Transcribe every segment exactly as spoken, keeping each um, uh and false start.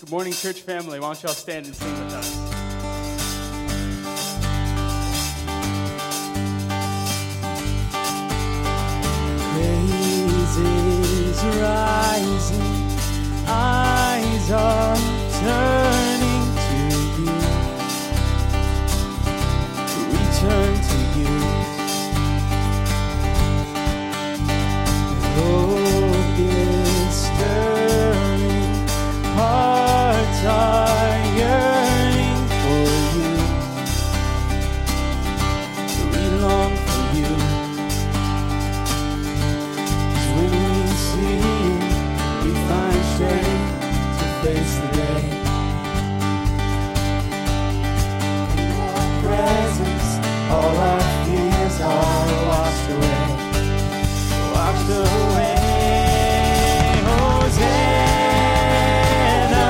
Good morning, church family. Why don't y'all stand and sing with us? Praises rising, eyes are turning to you. Return to you. Hope is stirring, hearts are yearning for you. We long for you. When we see you, we find strength to face the day. In your presence, all our fears are washed away, washed away. Hosanna,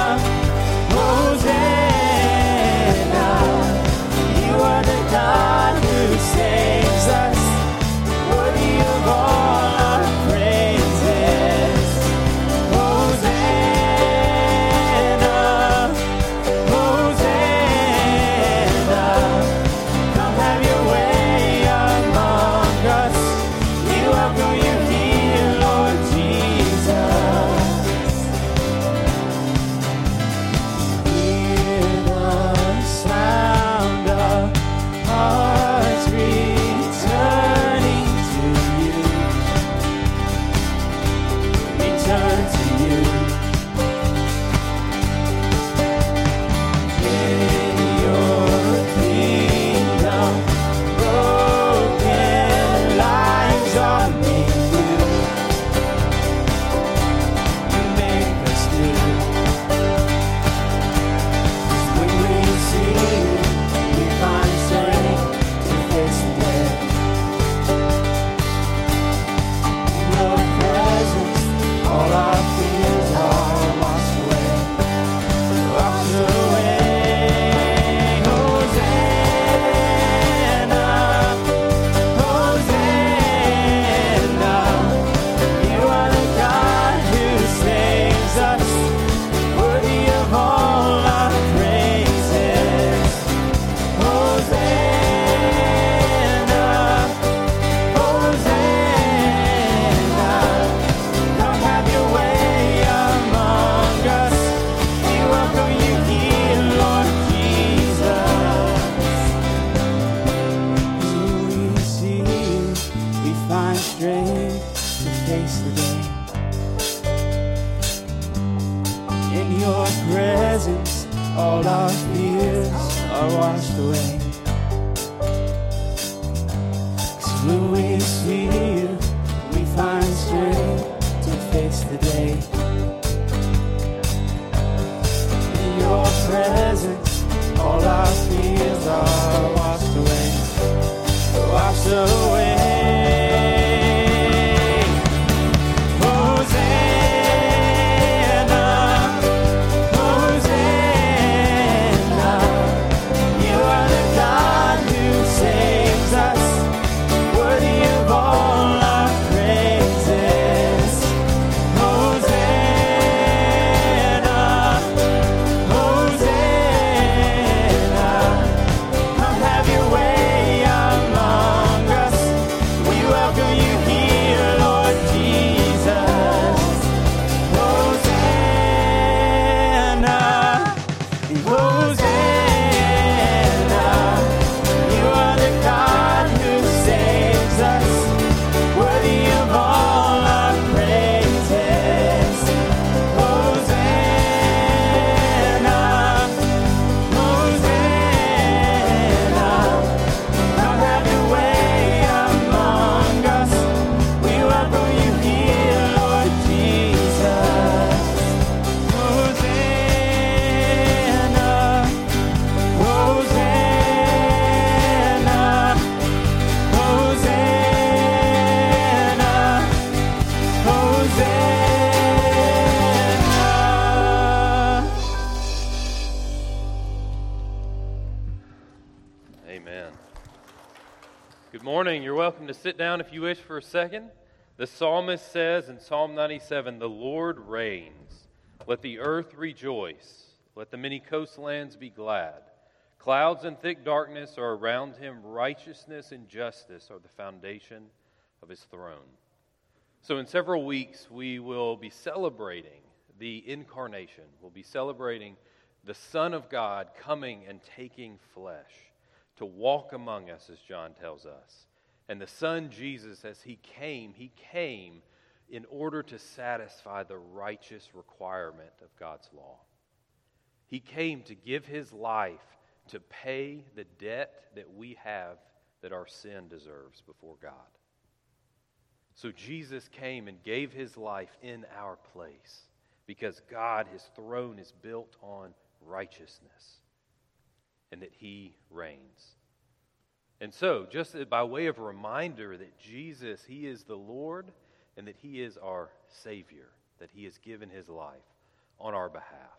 Hosanna, you are the God who saves us, worthy of all our praises. Hosanna, Hosanna, come have your way among us. We welcome you here, Lord Jesus. Hear the sound of hearts returning to you. Return to you. In your kingdom, broken lives are made new. You make us new. 'Cause when we see you, we find strength to face the day. In your presence, all our fears are washed away, washed away. Hosanna, Hosanna, you are the God who saves us, worthy of all our praises. Hosanna, Hosanna, come have your way among us. We welcome you here, Lord Jesus. When we see you, we find strength to face the day. In your presence, all our fears are washed away. 'Cause when we see you, we find strength to face the day. In your presence, all our fears are washed away, washed away. Hosanna, Hosanna, you are the God who saves us, worthy of all our praises. Hosanna, Hosanna, come have your way among us. We welcome you here, Lord Jesus. Hosanna, Hosanna, you are the God who saves us, worthy of all our praises. Hosanna, Hosanna, come have your way among us. We welcome you here, Lord Jesus. Hosanna, Hosanna, Hosanna, Hosanna. Amen. Good morning. You're welcome to sit down if you wish for a second. The psalmist says in Psalm ninety-seven, "The Lord reigns. Let the earth rejoice. Let the many coastlands be glad. Clouds and thick darkness are around him. Righteousness and justice are the foundation of his throne. So in several weeks, we will be celebrating the incarnation. We'll be celebrating the Son of God coming and taking flesh to walk among us, as John tells us. And the Son, Jesus, as he came, he came in order to satisfy the righteous requirement of God's law. He came to give his life to pay the debt that we have that our sin deserves before God. So Jesus came and gave his life in our place because God, his throne is built on righteousness and that he reigns. And so, just by way of a reminder that Jesus, he is the Lord and that he is our Savior, that he has given his life on our behalf,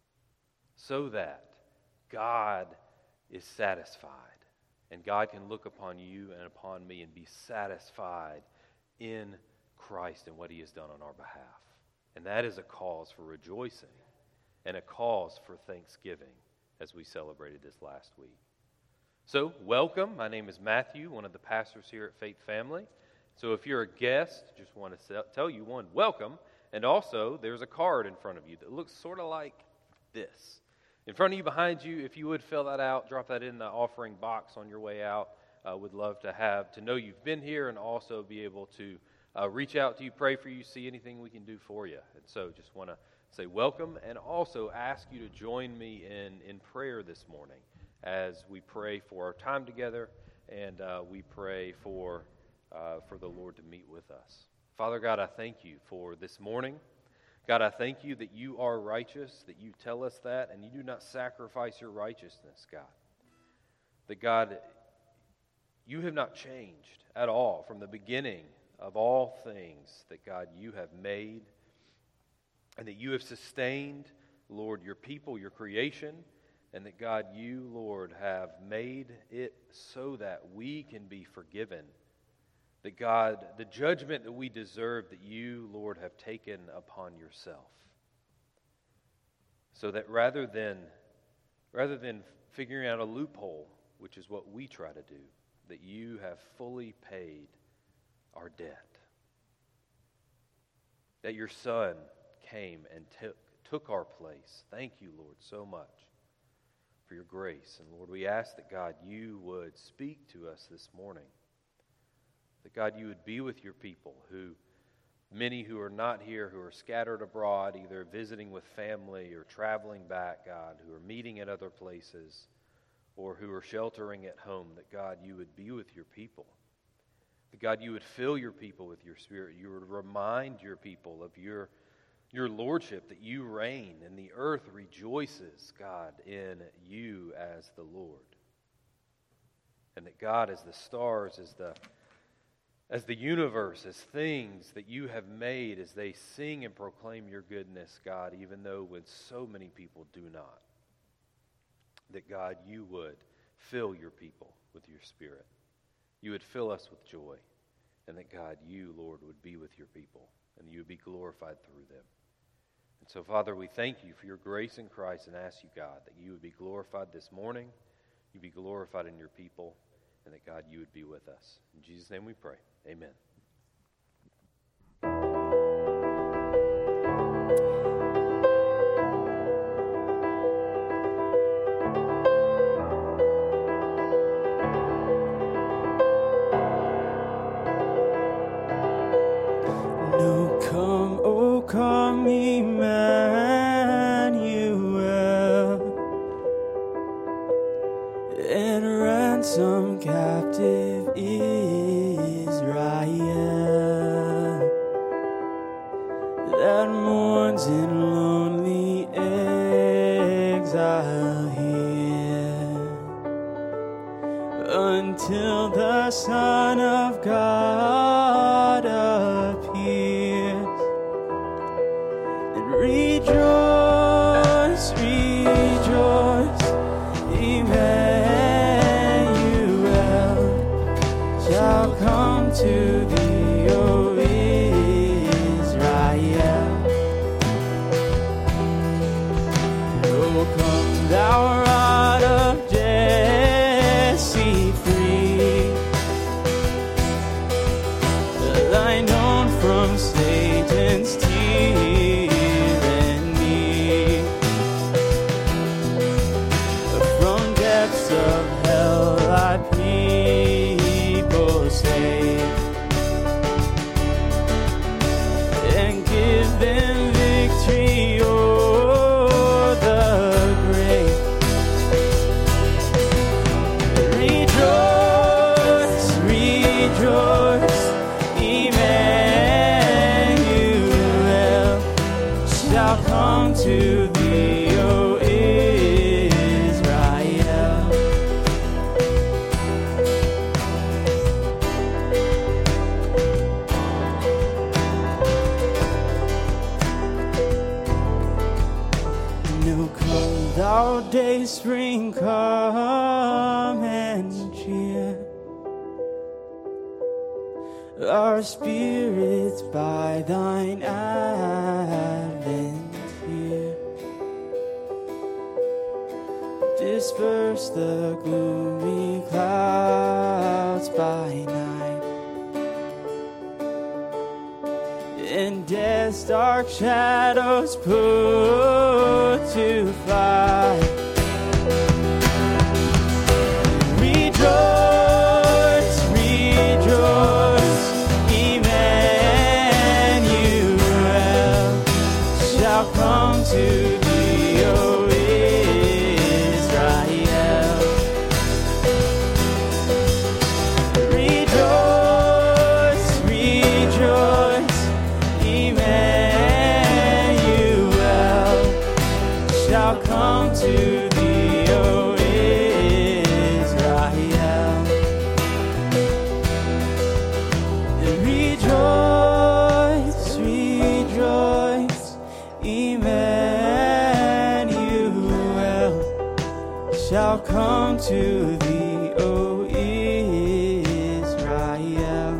so that God is satisfied and God can look upon you and upon me and be satisfied in Christ and what he has done on our behalf. And that is a cause for rejoicing and a cause for thanksgiving as we celebrated this last week. So, welcome. My name is Matthew, one of the pastors here at Faith Family. So if you're a guest, just want to tell you, one, welcome. And also, there's a card in front of you that looks sort of like this. In front of you, behind you, if you would fill that out, drop that in the offering box on your way out. Uh, would love to have, to know you've been here and also be able to uh, reach out to you, pray for you, see anything we can do for you. And so just want to say welcome and also ask you to join me in, in prayer this morning as we pray for our time together and uh, we pray for Uh, for the Lord to meet with us. Father God, I thank you for this morning. God, I thank you that you are righteous, that you tell us that, and you do not sacrifice your righteousness, God. That God, you have not changed at all from the beginning of all things that God, you have made, and that you have sustained, Lord, your people, your creation, and that God, you, Lord, have made it so that we can be forgiven. That God, the judgment that we deserve, that you, Lord, have taken upon yourself. So that rather than, rather than figuring out a loophole, which is what we try to do, that you have fully paid our debt. That your Son came and took, took our place. Thank you, Lord, so much for your grace. And Lord, we ask that, God, you would speak to us this morning. That, God, you would be with your people, who many who are not here, who are scattered abroad, either visiting with family or traveling back, God, who are meeting at other places or who are sheltering at home, that, God, you would be with your people. That, God, you would fill your people with your Spirit. You would remind your people of your, your lordship, that you reign and the earth rejoices, God, in you as the Lord. And that, God, as the stars, as the As the universe, as things that you have made, as they sing and proclaim your goodness, God, even though when so many people do not, that, God, you would fill your people with your Spirit. You would fill us with joy, and that, God, you, Lord, would be with your people, and you would be glorified through them. And so, Father, we thank you for your grace in Christ and ask you, God, that you would be glorified this morning, you be glorified in your people, and that, God, you would be with us. In Jesus' name we pray. Amen. No, come, oh, come, Emmanuel, and ransom captive Israel that mourns in lonely exile here until the Son of God appears. And rejoice, rejoice, Emmanuel shall come to thee, O Israel. Our days bring calm and cheer, our spirits by thine advent here. Disperse the gloomy clouds by night, and death's dark shadows put to flight. Rejoice, rejoice, Emmanuel shall come to thee, O Israel. Rejoice, rejoice, Emmanuel shall come to thee, O Israel. Rejoice, rejoice, Emmanuel shall come to thee, O Israel.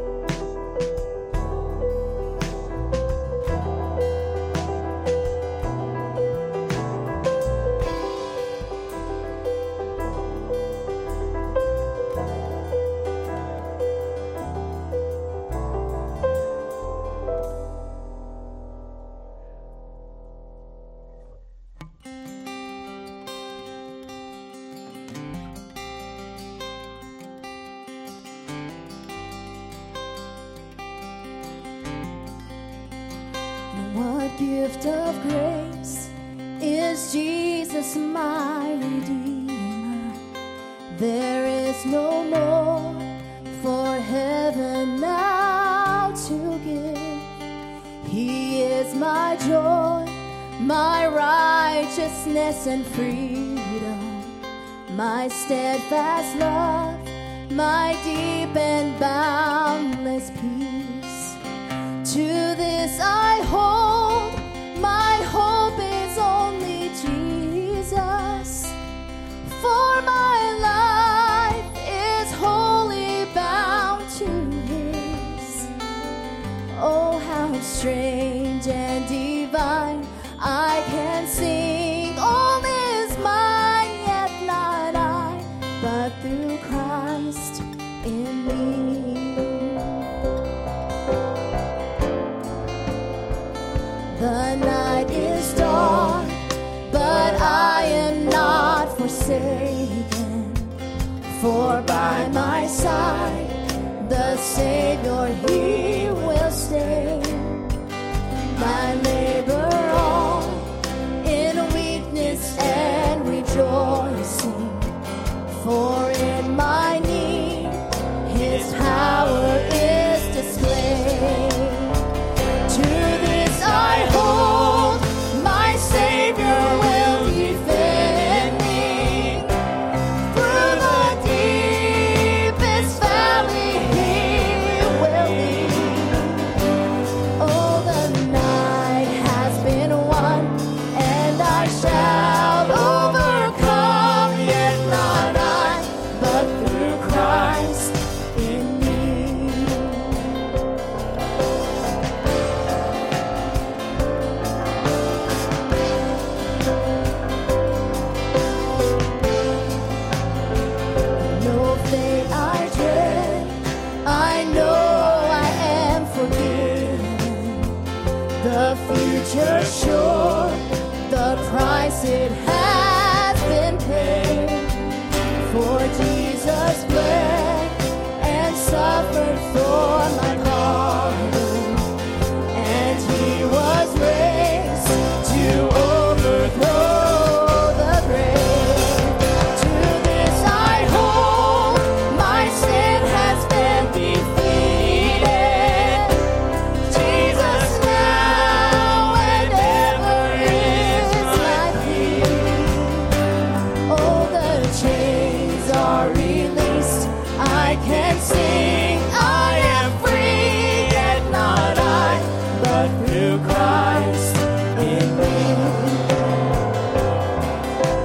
What gift of grace is Jesus my Redeemer? There is no more for heaven now to give. He is my joy, my righteousness and freedom, my steadfast love, my deep and boundless peace. To this I hold, my hope is only Jesus, for my life is wholly bound to His. Oh, how strange and divine, I can sing, all is mine, yet not I, but through Christ in me. The night is dark, but I am not forsaken, for by my side the Savior, He will stay. My labor all in weakness and rejoicing, for in my need His power is displayed. I hold, my Savior will defend me. Through the deepest valley He will lead. Oh, the night has been won, and I shall overcome, yet not I, but through Christ in me. The future sure, the price it has been paid. For Jesus bled and suffered for my pardon, and He was raised to overthrow the grave. To this I hold, my sin has been defeated. Jesus now and ever is my peace. Oh, the chains are released, I can sing, I am free, yet not I, but through Christ in me.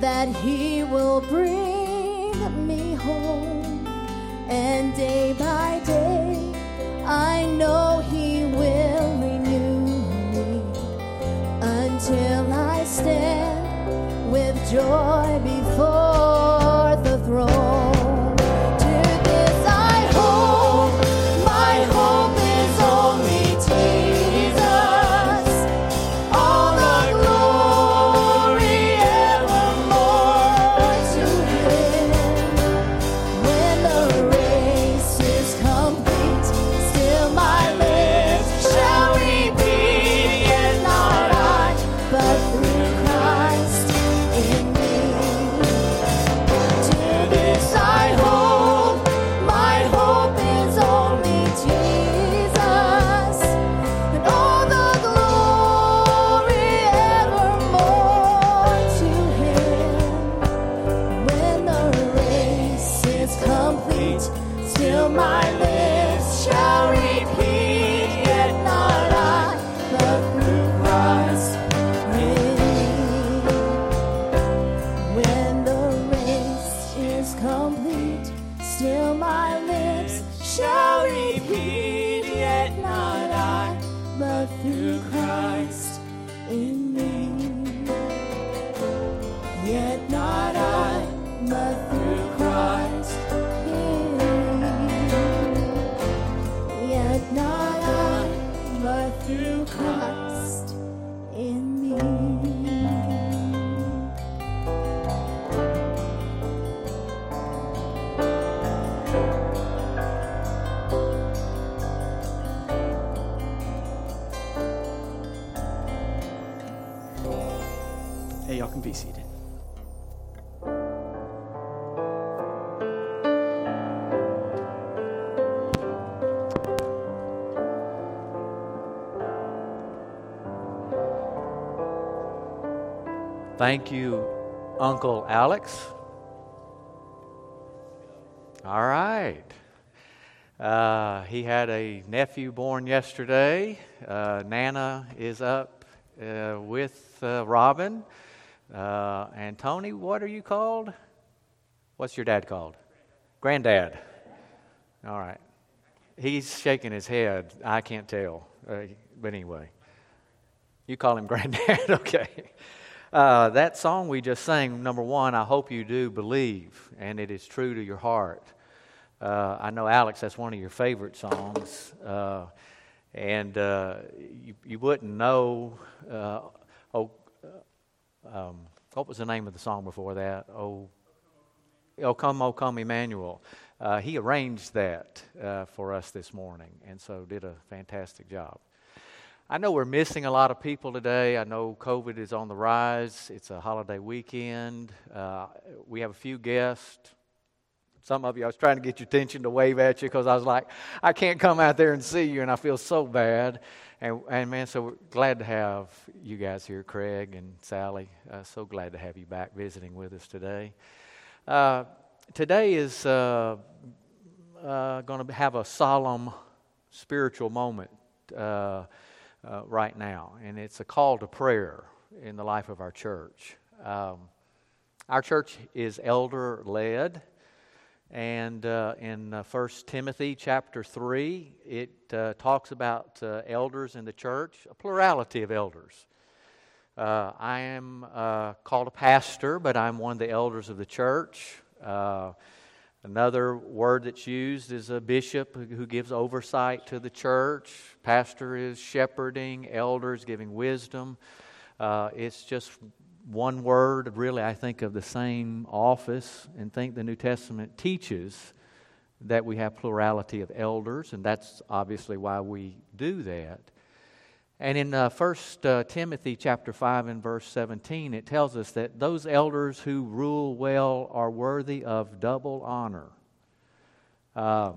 that He will bring me home, and day by day I know He will renew me until I stand with joy before the throne. Hey, y'all can be seated. Thank you, Uncle Alex. All right. Uh, he had a nephew born yesterday. Uh, Nana is up uh, with uh, Robin. Uh, and Tony, what are you called? What's your dad called? Granddad. All right. He's shaking his head. I can't tell. Uh, but anyway, you call him Granddad. Okay. Uh, that song we just sang, number one, I hope you do believe, and it is true to your heart. Uh, I know, Alex, that's one of your favorite songs. Uh, and uh, you, you wouldn't know, uh, oh, um, what was the name of the song before that? Oh, Oh Come, Oh Come, Emmanuel. Uh, he arranged that uh, for us this morning, and so did a fantastic job. I know we're missing a lot of people today. I know COVID is on the rise. It's a holiday weekend. Uh, we have a few guests. Some of you, I was trying to get your attention to wave at you because I was like, I can't come out there and see you, and I feel so bad. And, and man, so we're glad to have you guys here, Craig and Sally. Uh, so glad to have you back visiting with us today. Uh, today is uh, uh, going to have a solemn spiritual moment uh, uh, right now, and it's a call to prayer in the life of our church. Um, our church is elder-led. And uh, in uh, First Timothy chapter three, it uh, talks about uh, elders in the church, a plurality of elders. Uh, I am uh, called a pastor, but I'm one of the elders of the church. Uh, another word that's used is a bishop who gives oversight to the church. Pastor is shepherding, elders giving wisdom. Uh, it's just one word, really, I think of the same office, and think the New Testament teaches that we have plurality of elders, and that's obviously why we do that. And in uh, First uh, Timothy chapter five and verse seventeen, it tells us that those elders who rule well are worthy of double honor. Uh,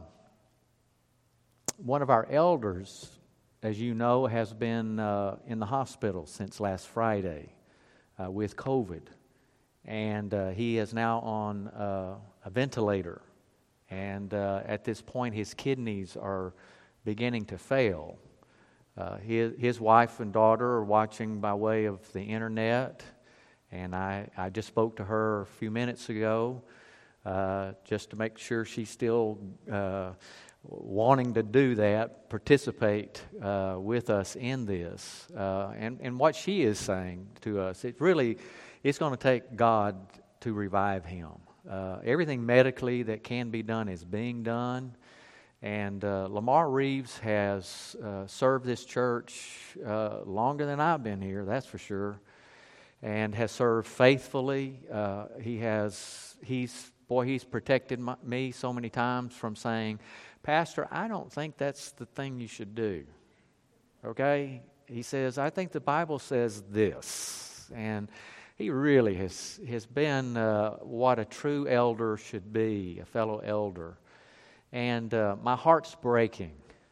one of our elders, as you know, has been uh, in the hospital since last Friday. Uh, with COVID, and uh, he is now on uh, a ventilator, and uh, at this point his kidneys are beginning to fail. Uh, his, his wife and daughter are watching by way of the internet, And I, I just spoke to her a few minutes ago uh, just to make sure she's still uh, wanting to do that, participate uh, with us in this. Uh, and, and what she is saying to us, it really, it's going to take God to revive him. Uh, everything medically that can be done is being done. And uh, Lamar Reeves has uh, served this church uh, longer than I've been here, that's for sure, and has served faithfully. Uh, he has, he's, boy, he's protected my, me so many times from saying, Pastor, I don't think that's the thing you should do. Okay? He says, I think the Bible says this. And he really has, has been uh, what a true elder should be, a fellow elder. And uh, my heart's breaking.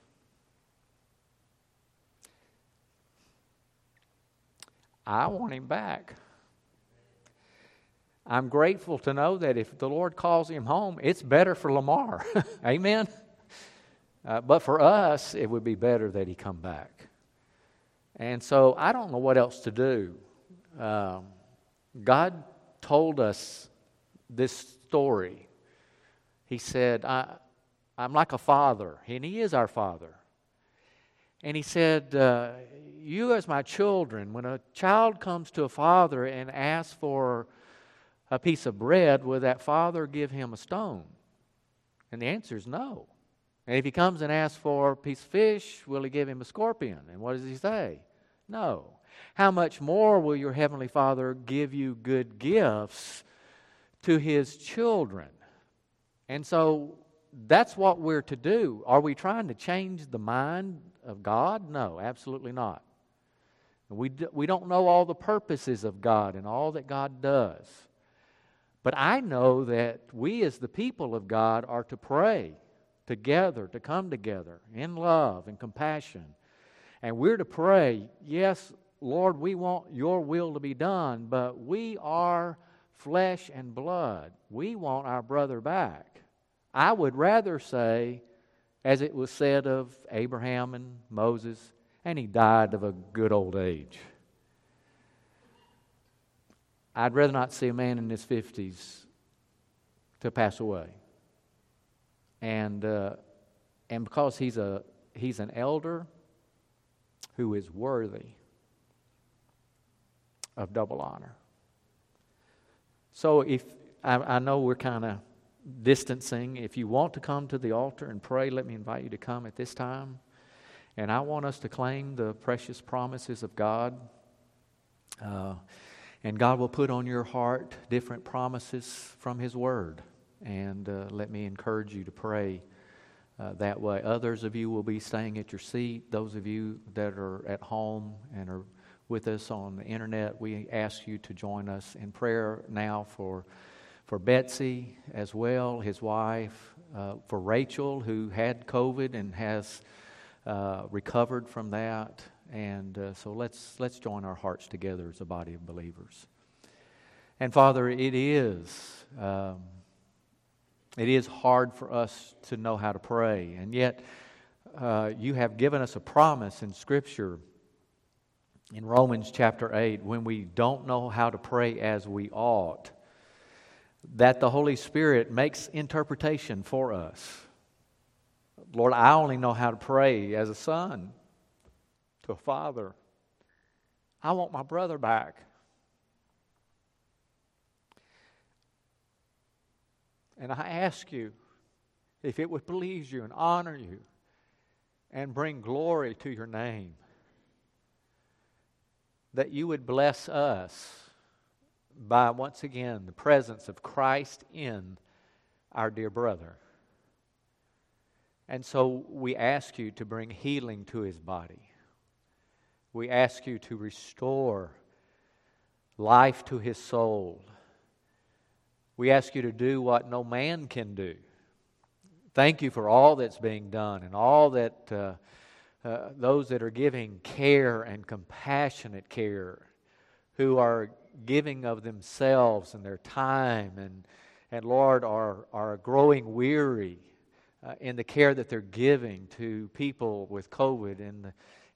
I want him back. I'm grateful to know that if the Lord calls him home, it's better for Lamar. Amen? Uh, but for us, it would be better that he come back. And so I don't know what else to do. Um, God told us this story. He said, I, I'm like a father, and he is our father. And he said, uh, you as my children, when a child comes to a father and asks for a piece of bread, will that father give him a stone? And the answer is no. And if he comes and asks for a piece of fish, will he give him a scorpion? And what does he say? No. How much more will your heavenly Father give you good gifts to his children? And so that's what we're to do. Are we trying to change the mind of God? No, absolutely not. We, do, we don't know all the purposes of God and all that God does. But I know that we as the people of God are to pray together, to come together in love and compassion. And we're to pray, yes, Lord, we want your will to be done, but we are flesh and blood. We want our brother back. I would rather say, as it was said of Abraham and Moses, and he died of a good old age. I'd rather not see a man in his fifties to pass away. And uh, and because he's a he's an elder who is worthy of double honor. So if I, I know we're kind of distancing. If you want to come to the altar and pray, let me invite you to come at this time. And I want us to claim the precious promises of God. Uh, and God will put on your heart different promises from His Word. And uh, let me encourage you to pray uh, that way. Others of you will be staying at your seat. Those of you that are at home and are with us on the internet, we ask you to join us in prayer now for for Betsy as well, his wife, uh, for Rachel, who had COVID and has uh, recovered from that. And uh, so let's let's join our hearts together as a body of believers. And Father, it is um, it is hard for us to know how to pray, and yet uh, you have given us a promise in Scripture in Romans chapter eight, when we don't know how to pray as we ought, that the Holy Spirit makes interpretation for us. Lord, I only know how to pray as a son to a father. I want my brother back. And I ask you, if it would please you and honor you and bring glory to your name, that you would bless us by, once again, the presence of Christ in our dear brother. And so we ask you to bring healing to his body. We ask you to restore life to his soul. We ask you to do what no man can do. Thank you for all that's being done and all that uh, uh, those that are giving care and compassionate care, who are giving of themselves and their time, and and Lord, are are growing weary uh, in the care that they're giving to people with COVID in the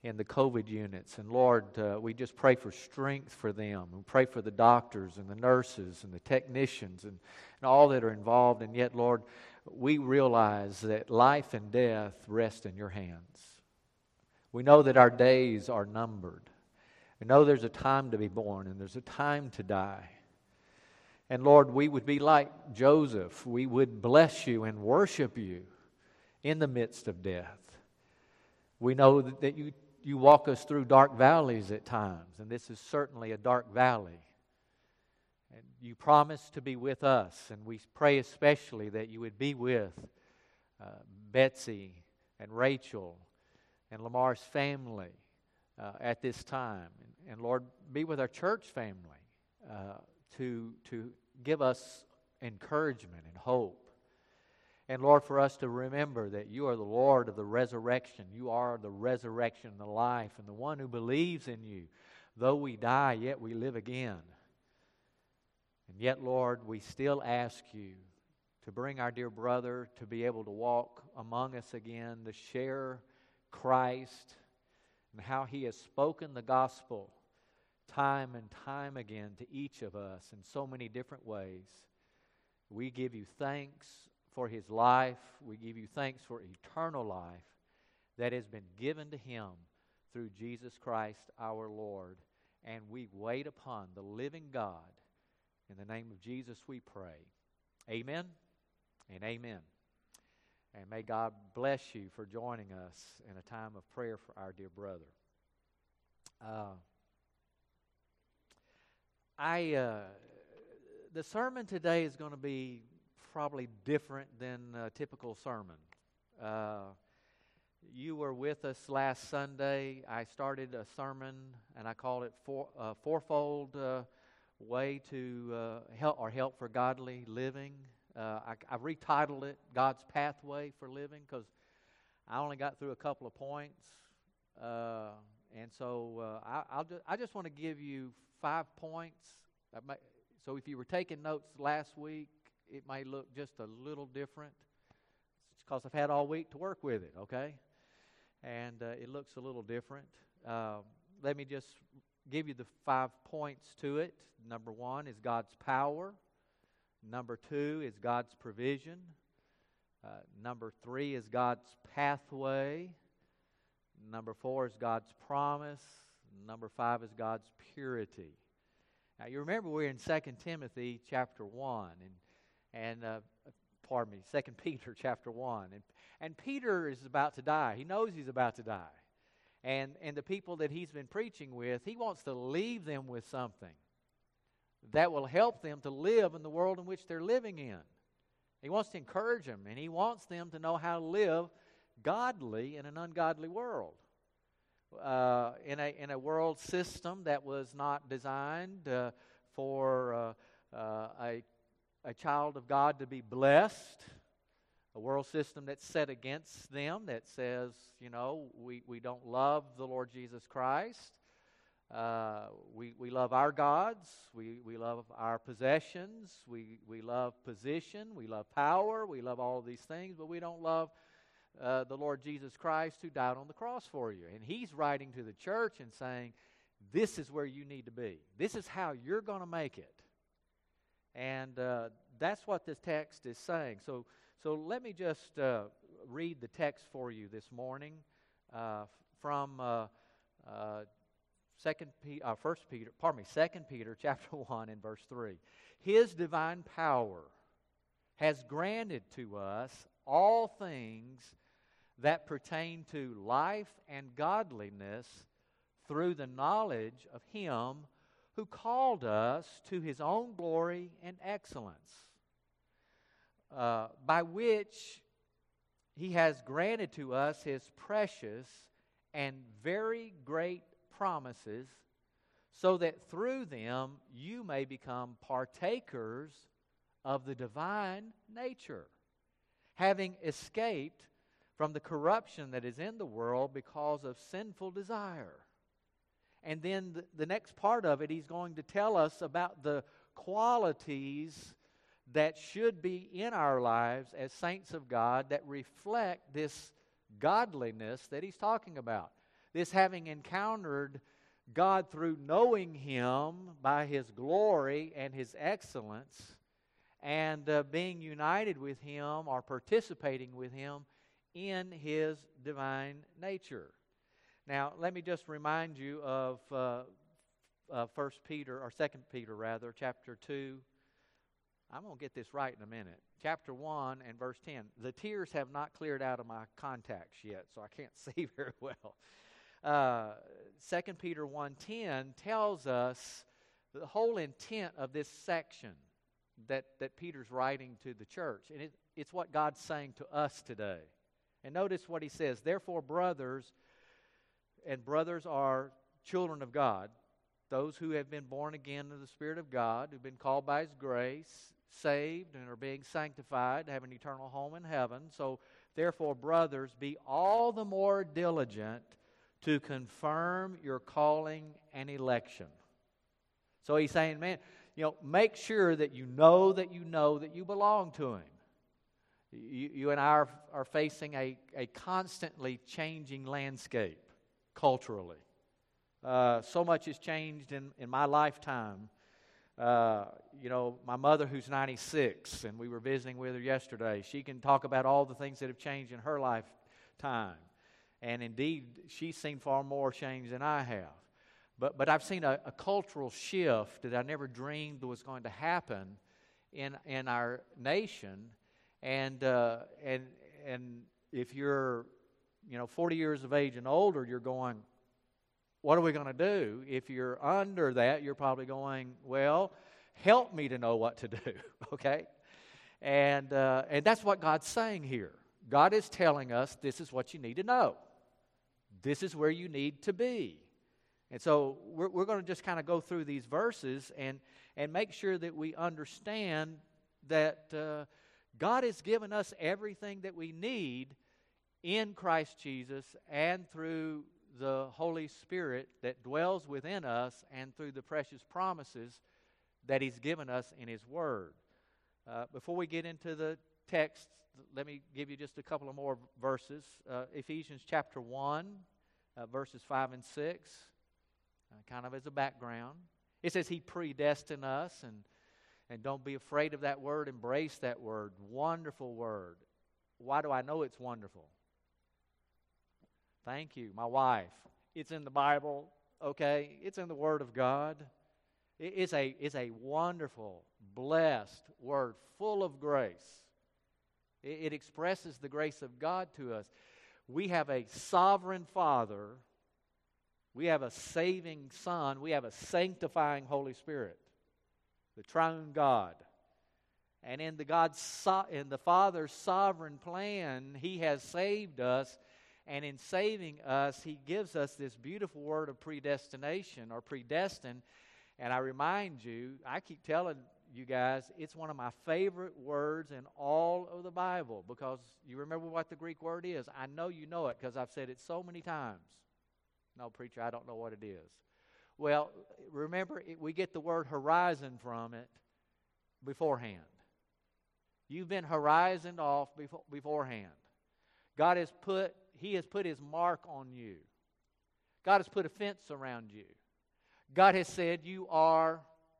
in the COVID units. And Lord, uh, we just pray for strength for them. We pray for the doctors and the nurses and the technicians and, and all that are involved. And yet, Lord, we realize that life and death rest in your hands. We know that our days are numbered. We know there's a time to be born and there's a time to die. And Lord, we would be like Joseph. We would bless you and worship you in the midst of death. We know that, that you, you walk us through dark valleys at times, and this is certainly a dark valley. And you promise to be with us, and we pray especially that you would be with uh, Betsy and Rachel and Lamar's family uh, at this time. And, and Lord, be with our church family uh, to, to give us encouragement and hope. And Lord, for us to remember that you are the Lord of the resurrection. You are the resurrection and the life, and the one who believes in you. Though we die, yet we live again. And yet, Lord, we still ask you to bring our dear brother to be able to walk among us again, to share Christ and how he has spoken the gospel time and time again to each of us in so many different ways. We give you thanks for his life. We give you thanks for eternal life that has been given to him through Jesus Christ our Lord. And we wait upon the living God. In the name of Jesus we pray. Amen and amen. And may God bless you for joining us in a time of prayer for our dear brother. Uh, I uh, the sermon today is going to be probably different than a typical sermon. Uh, you were with us last Sunday. I started a sermon, and I called it four, uh, Fourfold uh, Way to uh, Help or Help for Godly Living. Uh, I, I retitled it God's Pathway for Living because I only got through a couple of points. Uh, and so uh, I, I'll just, I just want to give you five points. May, so if you were taking notes last week, it may look just a little different. It's because I've had all week to work with it, okay? And uh, it looks a little different. Uh, let me just give you the five points to it. Number one is God's power. Number two is God's provision. Uh, number three is God's pathway. Number four is God's promise. Number five is God's purity. Now, you remember we're in Second Timothy chapter one, and And, uh, pardon me, Second Peter chapter one. And, and Peter is about to die. He knows he's about to die. And, and the people that he's been preaching with, he wants to leave them with something that will help them to live in the world in which they're living in. He wants to encourage them, and he wants them to know how to live godly in an ungodly world. Uh, in, a, in a world system that was not designed uh, for uh, uh, a a child of God to be blessed, a world system that's set against them, that says, you know, we, we don't love the Lord Jesus Christ. Uh, we, we love our gods. We, we love our possessions. We, we love position. We love power. We love all of these things, but we don't love uh, the Lord Jesus Christ who died on the cross for you. And he's writing to the church and saying, this is where you need to be. This is how you're going to make it. And uh, that's what this text is saying. So, so let me just uh, read the text for you this morning uh, from uh, uh, Second Peter, uh, First Peter, pardon me, Second Peter, chapter one, and verse three. His divine power has granted to us all things that pertain to life and godliness through the knowledge of Him who called us to His own glory and excellence, uh, by which He has granted to us His precious and very great promises, so that through them you may become partakers of the divine nature, having escaped from the corruption that is in the world because of sinful desire. And then the, the next part of it, he's going to tell us about the qualities that should be in our lives as saints of God that reflect this godliness that he's talking about. this having encountered God through knowing Him by His glory and His excellence, and uh, being united with Him or participating with Him in His divine nature. Now, let me just remind you of uh, uh, First Peter, or Second Peter rather, chapter two. I'm going to get this right in a minute. Chapter one and verse ten. The tears have not cleared out of my contacts yet, so I can't see very well. Uh, Second Peter one ten tells us the whole intent of this section that, that Peter's writing to the church. And it, it's what God's saying to us today. And notice what he says. Therefore, brothers, and brothers are children of God, those who have been born again of the Spirit of God, who've been called by His grace, saved, and are being sanctified, have an eternal home in heaven. So, therefore, brothers, be all the more diligent to confirm your calling and election. So he's saying, man, you know, make sure that you know that you know that you belong to Him. You, you and I are, are facing a, a constantly changing landscape culturally. Uh, so much has changed in, in my lifetime. Uh, you know, my mother, who's ninety-six, and we were visiting with her yesterday, she can talk about all the things that have changed in her lifetime. And indeed, she's seen far more change than I have. But but I've seen a, a cultural shift that I never dreamed was going to happen in in our nation. And uh, and and if you're, you know, forty years of age and older, you're going, what are we going to do? If you're under that, you're probably going, well, help me to know what to do, okay? And uh, and that's what God's saying here. God is telling us this is what you need to know. This is where you need to be. And so we're, we're going to just kind of go through these verses and, and make sure that we understand that uh, God has given us everything that we need in Christ Jesus and through the Holy Spirit that dwells within us and through the precious promises that He's given us in His Word. Uh, before we get into the text, let me give you just a couple of more verses. Uh, Ephesians chapter one, uh, verses five and six, uh, kind of as a background. It says He predestined us, and, and don't be afraid of that word. Embrace that word. Wonderful word. Why do I know it's wonderful? Thank you, my wife. It's in the Bible, okay? It's in the Word of God. It's a, it's a wonderful, blessed word, full of grace. It, it expresses the grace of God to us. We have a sovereign Father. We have a saving Son. We have a sanctifying Holy Spirit, the triune God. And in the God's so, in the Father's sovereign plan, He has saved us. And in saving us, He gives us this beautiful word of predestination or predestined. And I remind you, I keep telling you guys, it's one of my favorite words in all of the Bible because you remember what the Greek word is. I know you know it because I've said it so many times. No, preacher, I don't know what it is. Well, remember, it, we get the word horizon from it beforehand. You've been horizoned off before, beforehand. God has put, He has put His mark on you. God has put a fence around you. God has said, you are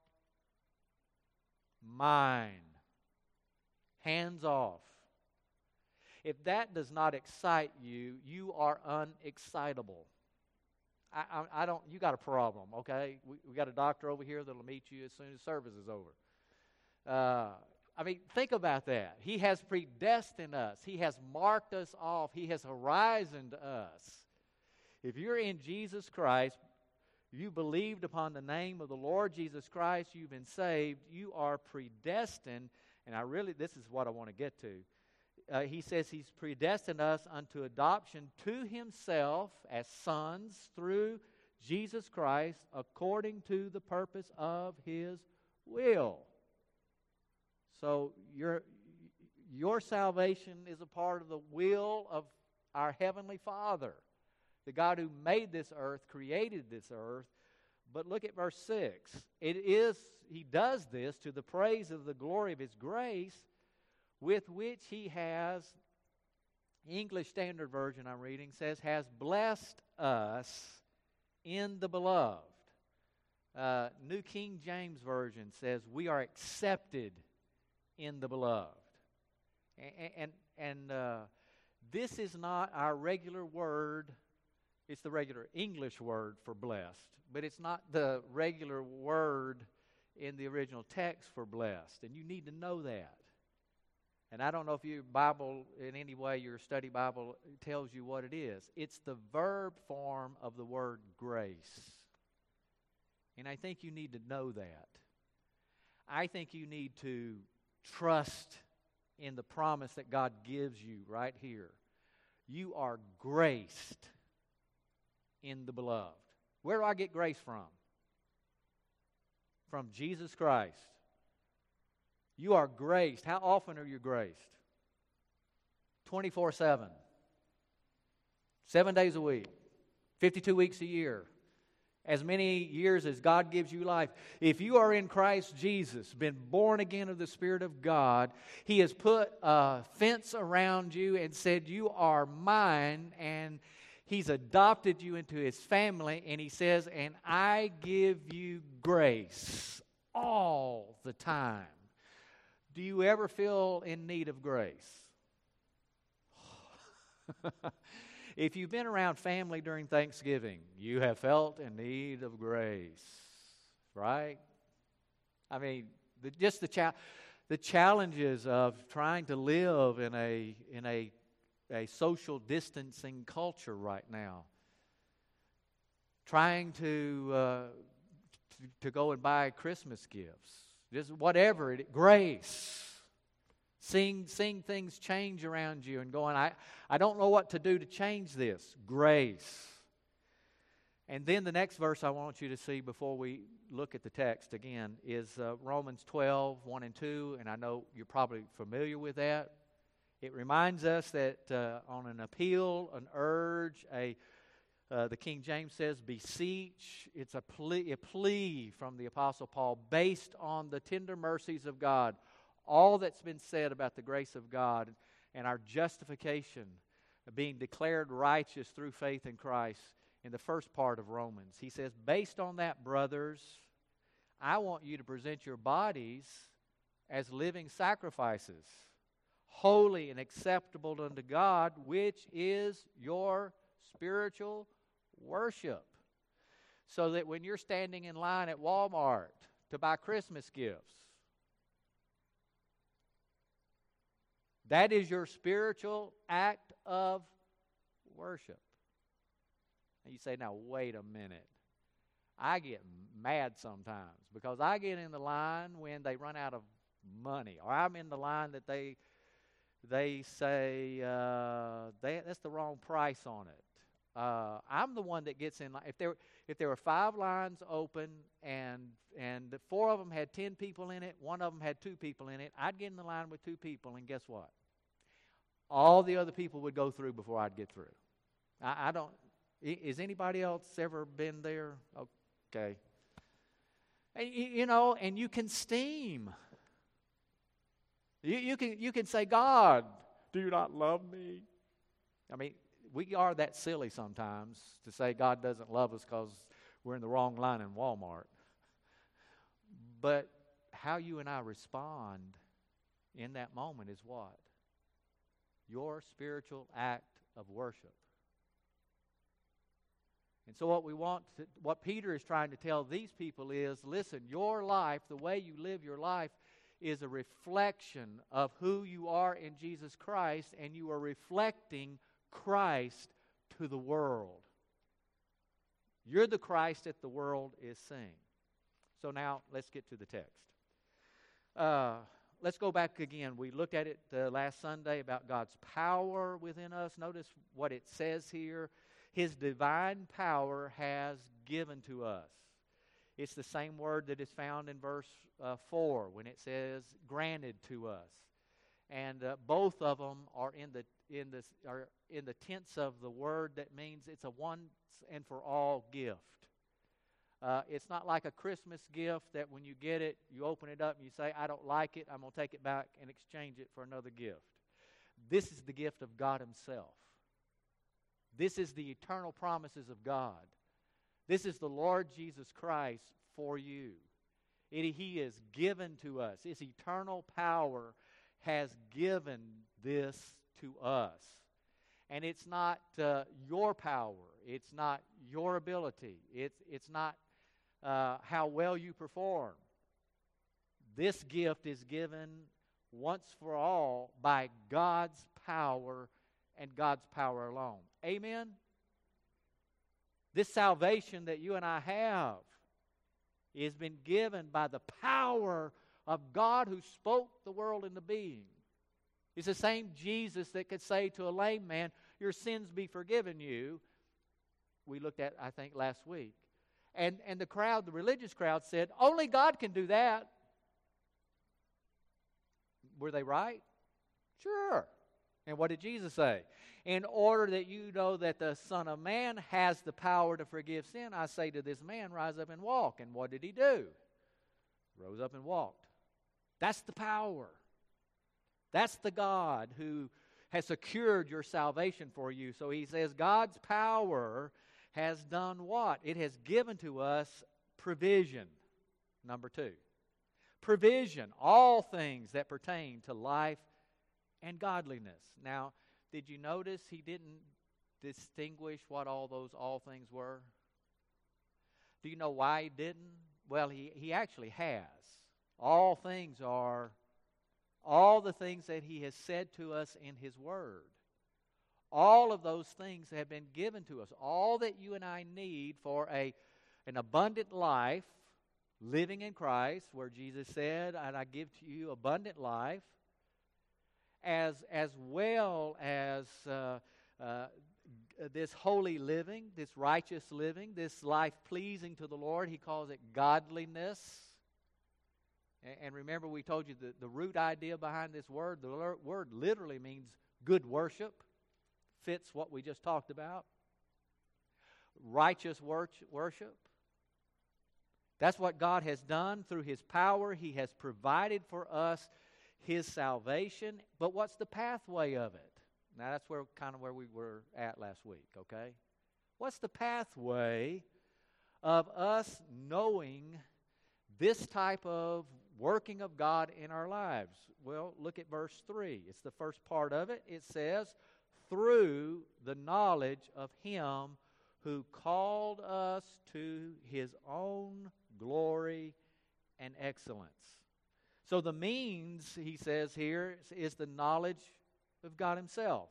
mine. Hands off. If that does not excite you, you are unexcitable. I, I, I don't. You got a problem, okay? We, we got a doctor over here that'll meet you as soon as service is over. Uh, I mean, think about that. He has predestined us. He has marked us off. He has horizoned us. If you're in Jesus Christ, you believed upon the name of the Lord Jesus Christ, you've been saved, you are predestined. And I really, this is what I want to get to. Uh, he says He's predestined us unto adoption to Himself as sons through Jesus Christ according to the purpose of His will. So your, your salvation is a part of the will of our Heavenly Father. The God who made this earth, created this earth. But look at verse six. It is, He does this to the praise of the glory of His grace, with which He has English Standard Version I'm reading says, has blessed us in the beloved. Uh, New King James Version says, we are accepted in the beloved. And, and, and uh, this is not our regular word. It's the regular English word for blessed, but it's not the regular word in the original text for blessed. And you need to know that. And I don't know if your Bible, in any way, your study Bible tells you what it is. It's the verb form of the word grace. And I think you need to know that. I think you need to trust in the promise that God gives you right here. You are graced in the beloved. Where do I get grace from? From Jesus Christ. You are graced. How often are you graced? twenty-four seven. Seven days a week. fifty-two weeks a year. As many years as God gives you life. If you are in Christ Jesus, been born again of the Spirit of God, He has put a fence around you and said, you are mine, and He's adopted you into His family, and He says, and I give you grace all the time. Do you ever feel in need of grace? If you've been around family during Thanksgiving, you have felt in need of grace, right? I mean, the, just the cha- the challenges of trying to live in a in a a social distancing culture right now. Trying to uh, to, to go and buy Christmas gifts. Just whatever it is, grace. Seeing, seeing things change around you and going, I, I don't know what to do to change this. Grace. And then the next verse I want you to see before we look at the text again is uh, Romans twelve, one and two. And I know you're probably familiar with that. It reminds us that uh, on an appeal, an urge, a Uh, the King James says, beseech. It's a plea, a plea from the Apostle Paul based on the tender mercies of God. All that's been said about the grace of God and our justification, being declared righteous through faith in Christ in the first part of Romans. He says, based on that, brothers, I want you to present your bodies as living sacrifices, holy and acceptable unto God, which is your spiritual worship. So that when you're standing in line at Walmart to buy Christmas gifts, that is your spiritual act of worship. And you say, now wait a minute. I get mad sometimes because I get in the line when they run out of money, or I'm in the line that they they say uh, they, that's the wrong price on it. Uh, I'm the one that gets in line. If there if there were five lines open and and four of them had ten people in it, one of them had two people in it, I'd get in the line with two people, and guess what? All the other people would go through before I'd get through. I, I don't. Is anybody else ever been there? Okay. And, you know, and you can steam. You, you can you can say, God, do you not love me? I mean, we are that silly sometimes to say God doesn't love us because we're in the wrong line in Walmart. But how you and I respond in that moment is what? Your spiritual act of worship. And so what we want, to, what Peter is trying to tell these people is, listen, your life, the way you live your life, is a reflection of who you are in Jesus Christ, and you are reflecting Christ to the world. You're the Christ that the world is seeing. So now let's get to the text. Uh, let's go back again. We looked at it uh, last Sunday about God's power within us. Notice what it says here. His divine power has given to us. It's the same word that is found in verse uh, four when it says granted to us. And uh, both of them are in the in the are in the tense of the word that means it's a once and for all gift. Uh, it's not like a Christmas gift that when you get it, you open it up and you say, I don't like it, I'm going to take it back and exchange it for another gift. This is the gift of God Himself. This is the eternal promises of God. This is the Lord Jesus Christ for you. It, he is given to us. His eternal power has given this to us. And it's not uh, your power. It's not your ability. It's, it's not uh, how well you perform. This gift is given once for all by God's power and God's power alone. Amen? This salvation that you and I have has been given by the power of God who spoke the world into being. It's the same Jesus that could say to a lame man, your sins be forgiven you. We looked at, I think, last week. And, and the crowd, the religious crowd said, only God can do that. Were they right? Sure. And what did Jesus say? In order that you know that the Son of Man has the power to forgive sin, I say to this man, rise up and walk. And what did he do? Rose up and walked. That's the power. That's the God who has secured your salvation for you. So he says God's power has done what? It has given to us provision. Number two. Provision. All things that pertain to life and godliness. Now, did you notice he didn't distinguish what all those all things were? Do you know why he didn't? Well, he, he actually has. All things are all the things that He has said to us in His Word. All of those things have been given to us. All that you and I need for a, an abundant life, living in Christ, where Jesus said, and I give to you abundant life, as, as well as uh, uh, this holy living, this righteous living, this life pleasing to the Lord. He calls it godliness. And remember, we told you the, the root idea behind this word. The word literally means good worship. Fits what we just talked about. Righteous worship. That's what God has done through His power. He has provided for us His salvation. But what's the pathway of it? Now, that's where kind of where we were at last week, okay? What's the pathway of us knowing this type of working of God in our lives? Well, look at verse three. It's the first part of it. It says, through the knowledge of Him who called us to His own glory and excellence. So the means, he says here, is the knowledge of God Himself.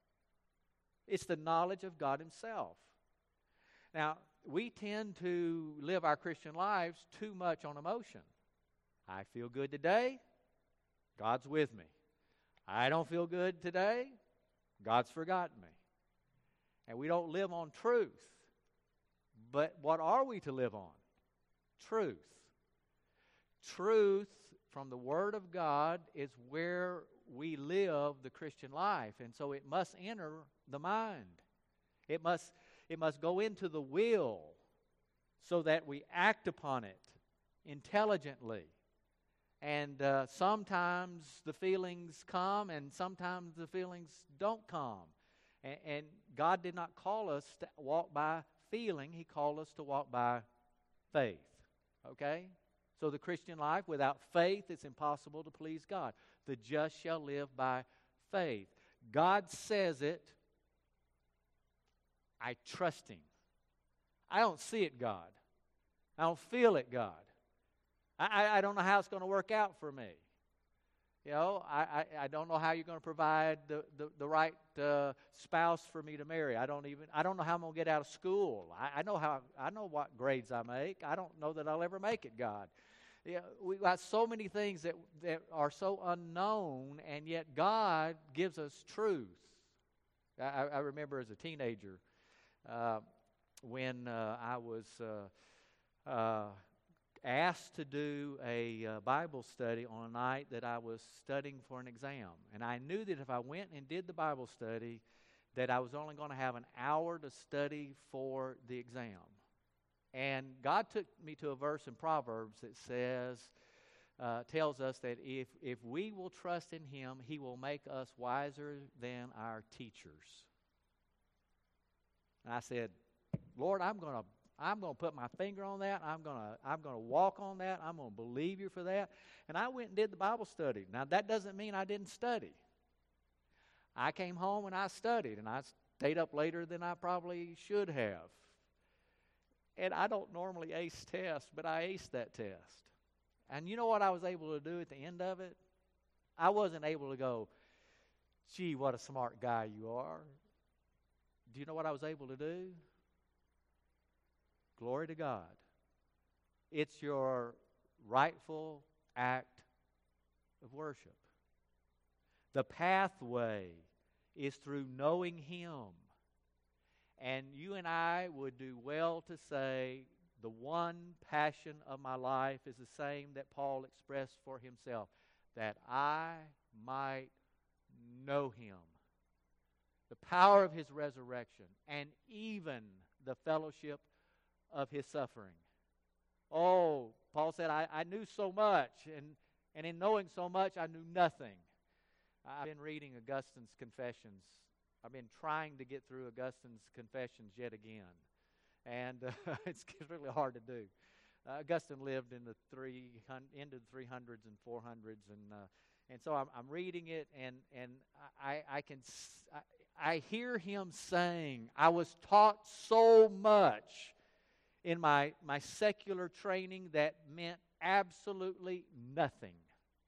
It's the knowledge of God Himself. Now, we tend to live our Christian lives too much on emotion. I feel good today, God's with me. I don't feel good today, God's forgotten me. And we don't live on truth. But what are we to live on? Truth. Truth from the Word of God is where we live the Christian life. And so it must enter the mind. It must, it must go into the will so that we act upon it intelligently. And uh, sometimes the feelings come and sometimes the feelings don't come. And, and God did not call us to walk by feeling. He called us to walk by faith. Okay? So the Christian life, without faith, it's impossible to please God. The just shall live by faith. God says it. I trust Him. I don't see it, God. I don't feel it, God. I, I don't know how it's going to work out for me. You know, I, I, I don't know how you're going to provide the, the, the right uh, spouse for me to marry. I don't even I don't know how I'm going to get out of school. I, I know how I know what grades I make. I don't know that I'll ever make it, God. Yeah, we've got so many things that, that are so unknown, and yet God gives us truth. I, I remember as a teenager uh, when uh, I was uh, uh, asked to do a uh, Bible study on a night that I was studying for an exam. And I knew that if I went and did the Bible study, that I was only going to have an hour to study for the exam. And God took me to a verse in Proverbs that says, uh, tells us that if, if we will trust in Him, He will make us wiser than our teachers. And I said, Lord, I'm going to I'm going to put my finger on that. I'm going to I'm going to walk on that. I'm going to believe you for that. And I went and did the Bible study. Now, that doesn't mean I didn't study. I came home and I studied, and I stayed up later than I probably should have. And I don't normally ace tests, but I aced that test. And you know what I was able to do at the end of it? I wasn't able to go, gee, what a smart guy you are. Do you know what I was able to do? Glory to God. It's your rightful act of worship. The pathway is through knowing Him. And you and I would do well to say, the one passion of my life is the same that Paul expressed for himself, that I might know Him, the power of His resurrection, and even the fellowship of His suffering. Oh, Paul said, I, I knew so much, and, and in knowing so much, I knew nothing. I've been reading Augustine's Confessions. I've been trying to get through Augustine's Confessions yet again, and uh, it's really hard to do. Uh, Augustine lived in the three end of the three hundreds and four hundreds, and uh, and so I'm, I'm reading it, and and I I can I, I hear him saying, I was taught so much in my, my secular training that meant absolutely nothing.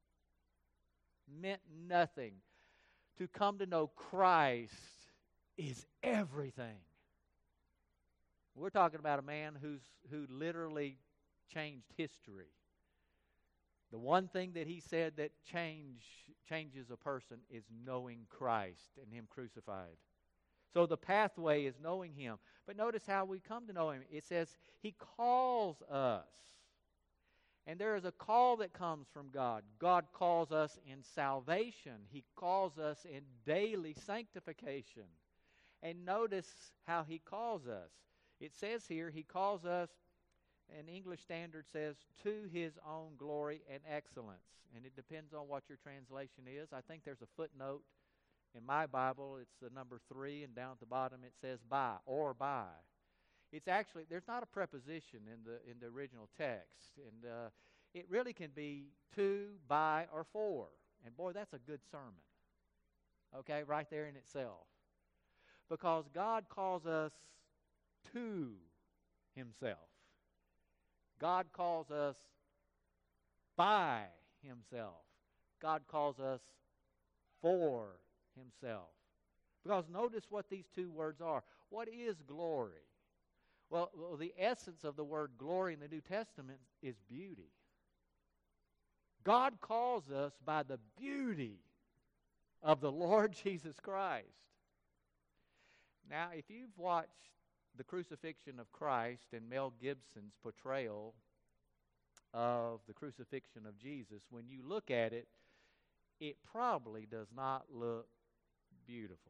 Meant nothing. To come to know Christ is everything. We're talking about a man who's who literally changed history. The one thing that he said that change changes a person is knowing Christ and Him crucified. So the pathway is knowing Him. But notice how we come to know Him. It says He calls us. And there is a call that comes from God. God calls us in salvation. He calls us in daily sanctification. And notice how He calls us. It says here, He calls us, and English Standard says, to His own glory and excellence. And it depends on what your translation is. I think there's a footnote. In my Bible, it's the number three, and down at the bottom it says by, or by. It's actually, there's not a preposition in the in the original text. And uh, it really can be to, by, or for. And boy, that's a good sermon. Okay, right there in itself. Because God calls us to Himself. God calls us by Himself. God calls us for Himself. Because notice what these two words are. What is glory? Well, well, the essence of the word glory in the New Testament is beauty. God calls us by the beauty of the Lord Jesus Christ. Now, if you've watched the crucifixion of Christ and Mel Gibson's portrayal of the crucifixion of Jesus, when you look at it, it probably does not look beautiful.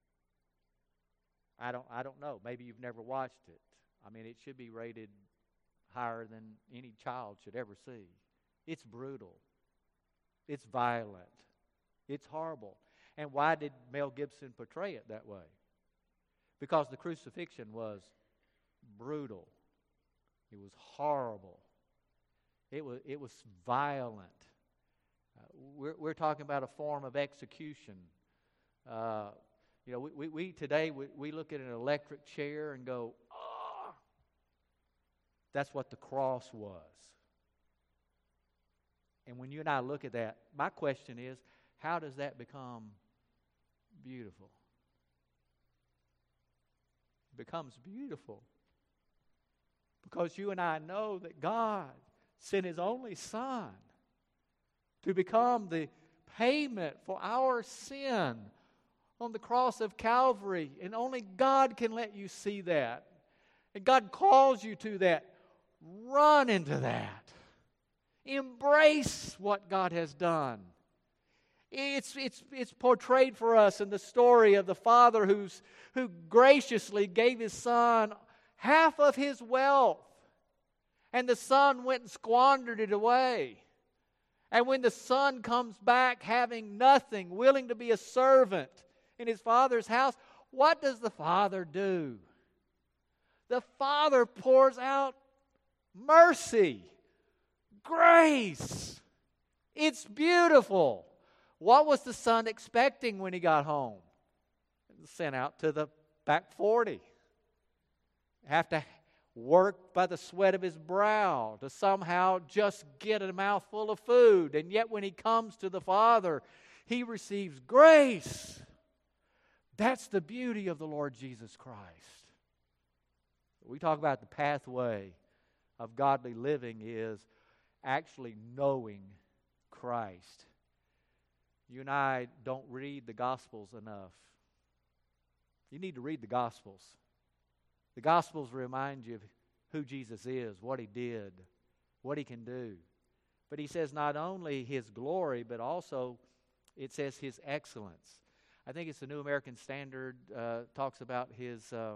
I don't I don't know. Maybe you've never watched it. I mean, it should be rated higher than any child should ever see. It's brutal. It's violent. It's horrible. And why did Mel Gibson portray it that way? Because the crucifixion was brutal. It was horrible. It was it was violent. Uh, we're we're talking about a form of execution. Uh, you know, we, we, we today we, we look at an electric chair and go, oh, that's what the cross was. And when you and I look at that, my question is, how does that become beautiful? It becomes beautiful because you and I know that God sent His only Son to become the payment for our sin on the cross of Calvary. And only God can let you see that. And God calls you to that. Run into that. Embrace what God has done. It's, it's, it's portrayed for us in the story of the father who's, who graciously gave his son half of his wealth. And the son went and squandered it away. And when the son comes back having nothing, willing to be a servant in his father's house, what does the father do? The father pours out mercy, grace. It's beautiful. What was the son expecting when he got home? Sent out to the back forty. Have to work by the sweat of his brow to somehow just get a mouthful of food. And yet when he comes to the Father, he receives grace. That's the beauty of the Lord Jesus Christ. We talk about the pathway of godly living is actually knowing Christ. You and I don't read the Gospels enough. You need to read the Gospels. The Gospels remind you of who Jesus is, what He did, what He can do. But He says not only His glory, but also it says His excellence. I think it's the New American Standard uh, talks about His um,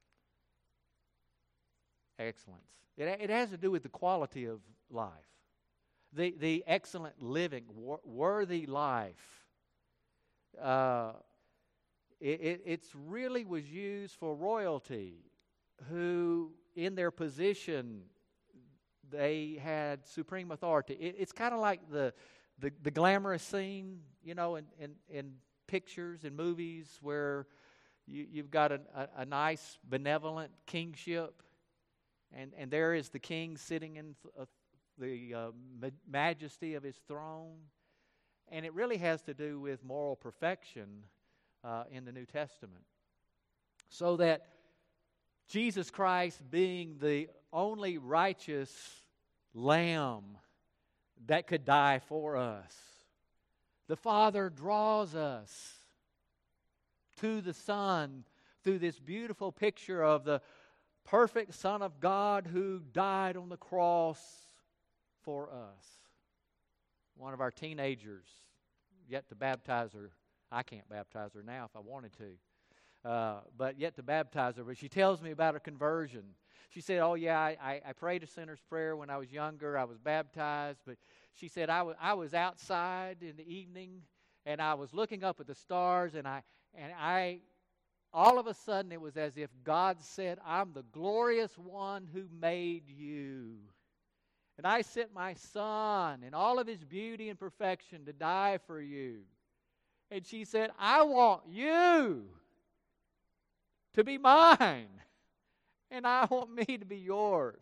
excellence. It, it has to do with the quality of life. The, the excellent living, wor- worthy life. Uh, it, it it's really was used for royalty, who in their position, they had supreme authority. It, it's kind of like the, the the glamorous scene, you know, in, in, in pictures and movies where you, you've got a, a, a nice benevolent kingship, and, and there is the king sitting in th- the uh, ma- majesty of his throne. And it really has to do with moral perfection uh, in the New Testament. So that Jesus Christ being the only righteous Lamb that could die for us, the Father draws us to the Son through this beautiful picture of the perfect Son of God who died on the cross for us. One of our teenagers, yet to baptize her. I can't baptize her now if I wanted to. Uh, but yet to baptize her. But she tells me about her conversion. She said, oh yeah, I, I, I prayed a sinner's prayer when I was younger. I was baptized. But she said, I, w- I was outside in the evening, and I was looking up at the stars, and I and I, all of a sudden it was as if God said, I'm the glorious one who made you. And I sent my Son in all of His beauty and perfection to die for you. And she said, I want you to be mine, and I want me to be yours.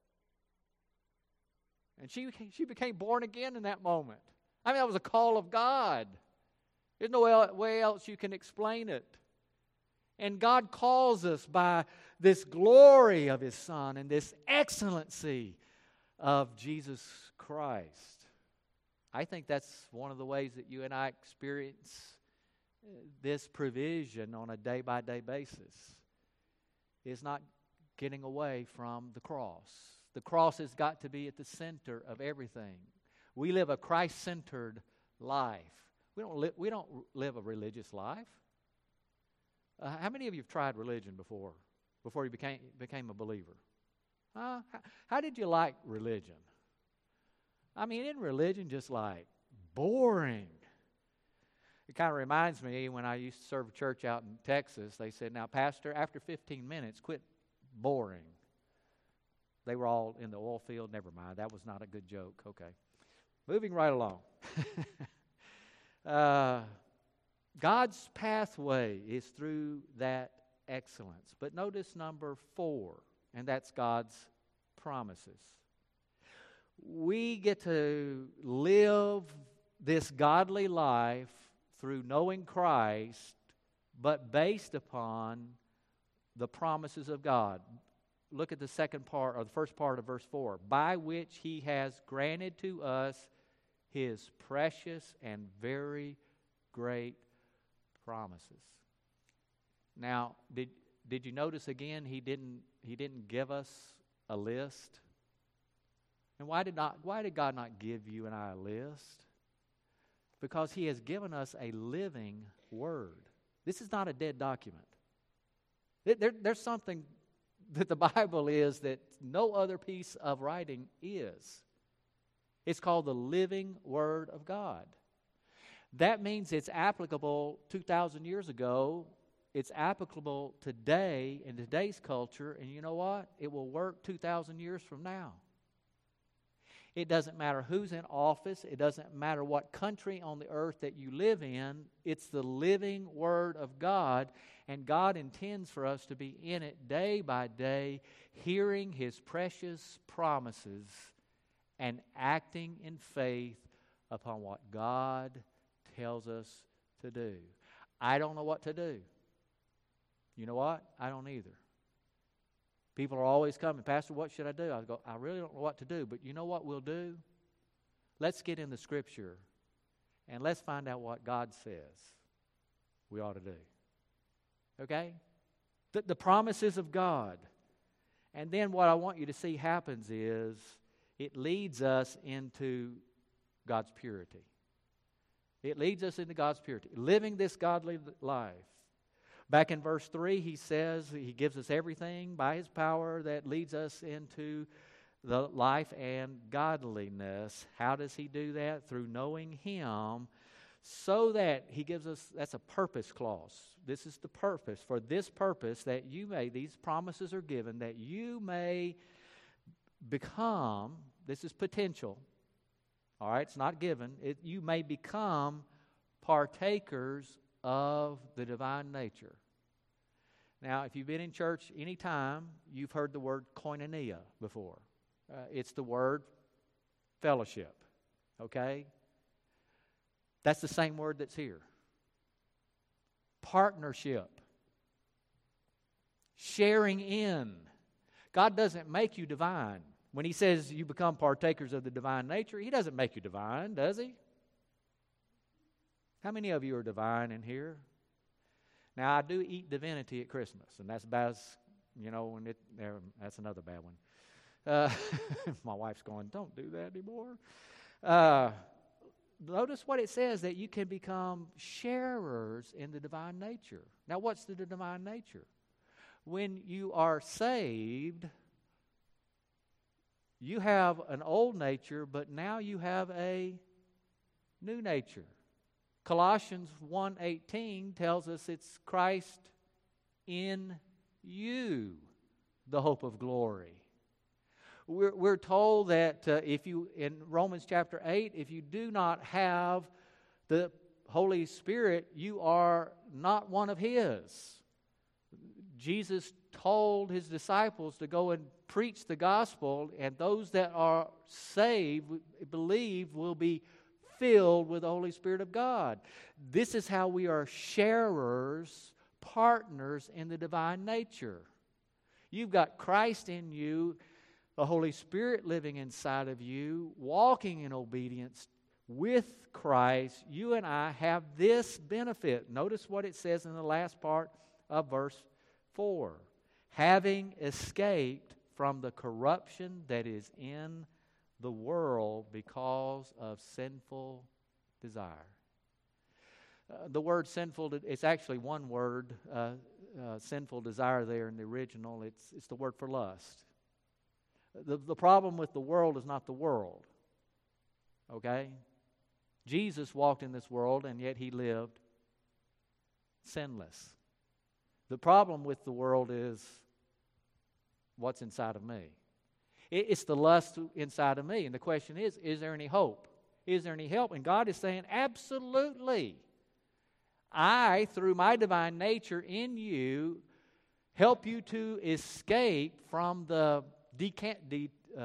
And she, she became born again in that moment. I mean, that was a call of God. There's no way else you can explain it. And God calls us by this glory of His Son and this excellency of Jesus Christ. I think that's one of the ways that you and I experience this provision on a day-by-day basis. Is not getting away from the cross. The cross has got to be at the center of everything. We live a Christ-centered life. We don't, li- we don't live a religious life. Uh, how many of you have tried religion before, before you became, became a believer? Huh? How, how did you like religion? I mean, isn't religion just like boring? It kind of reminds me when I used to serve a church out in Texas. They said, now, Pastor, after fifteen minutes, quit boring. They were all in the oil field. Never mind. That was not a good joke. Okay. Moving right along. uh, God's pathway is through that excellence. But notice number four, and that's God's promises. We get to live this godly life through knowing Christ, but based upon the promises of God. Look at the second part, or the first part of verse four. By which He has granted to us His precious and very great promises. Now, did did you notice again He didn't He didn't give us a list? And why did not why did God not give you and I a list? Because He has given us a living Word. This is not a dead document. There, there's something that the Bible is that no other piece of writing is. It's called the living Word of God. That means it's applicable two thousand years ago. It's applicable today in today's culture. And you know what? It will work two thousand years from now. It doesn't matter who's in office. It doesn't matter what country on the earth that you live in. It's the living Word of God. And God intends for us to be in it day by day, hearing His precious promises and acting in faith upon what God tells us to do. I don't know what to do. You know what? I don't either. People are always coming, Pastor, what should I do? I go, I really don't know what to do, but you know what we'll do? Let's get in the Scripture and let's find out what God says we ought to do. Okay? The, the promises of God. And then what I want you to see happens is it leads us into God's purity. It leads us into God's purity. Living this godly life. Back in verse three, he says he gives us everything by his power that leads us into the life and godliness. How does he do that? Through knowing him, so that he gives us, that's a purpose clause. This is the purpose. For this purpose that you may, these promises are given, that you may become, this is potential, all right, it's not given, it, you may become partakers of the divine nature. Now, if you've been in church any time, you've heard the word koinonia before. Uh, it's the word fellowship, okay? That's the same word that's here. Partnership. Sharing in. God doesn't make you divine. When He says you become partakers of the divine nature, He doesn't make you divine, does He? How many of you are divine in here? Now, I do eat divinity at Christmas, and that's about as, you know, when it, there, that's another bad one. Uh, my wife's going, don't do that anymore. Uh, notice what it says, that you can become sharers in the divine nature. Now, what's the divine nature? When you are saved, you have an old nature, but now you have a new nature. Colossians one eighteen tells us it's Christ in you, the hope of glory. We're, we're told that uh, if you, in Romans chapter eight, if you do not have the Holy Spirit, you are not one of His. Jesus told His disciples to go and preach the gospel, and those that are saved, believe, will be filled with the Holy Spirit of God. This is how we are sharers, partners in the divine nature. You've got Christ in you, the Holy Spirit living inside of you, walking in obedience with Christ. You and I have this benefit. Notice what it says in the last part of verse four. Having escaped from the corruption that is in the world because of sinful desire. Uh, the word sinful, it's actually one word, uh, uh, sinful desire there in the original. It's, it's the word for lust. The, the problem with the world is not the world. Okay? Jesus walked in this world, and yet He lived sinless. The problem with the world is what's inside of me. It's the lust inside of me. And the question is, is there any hope? Is there any help? And God is saying, absolutely. I, through my divine nature in you, help you to escape from the decant. De, uh,